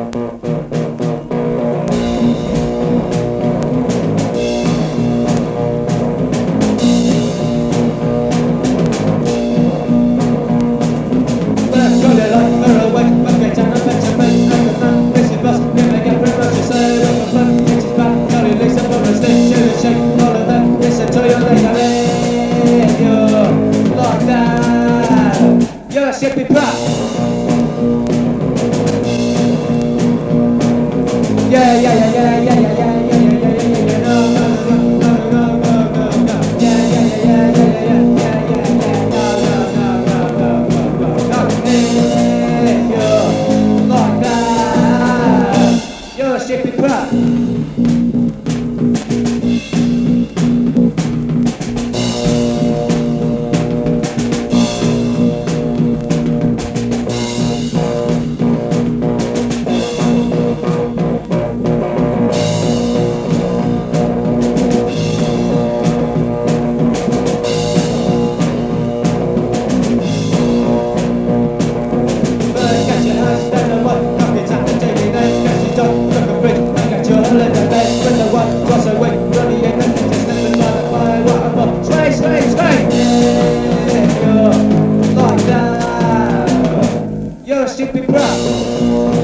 Siempre proud. Yeah, yeah, yeah, yeah, yeah, yeah, yeah, yeah, yeah, yeah, yeah, yeah, no, no, no, no, no, no, no, no, yeah, yeah, yeah, yeah, yeah, yeah, yeah, yeah, yeah, no, no, no, no, no, no, no, you're like that. You're siempre proud. You're a stupid brat.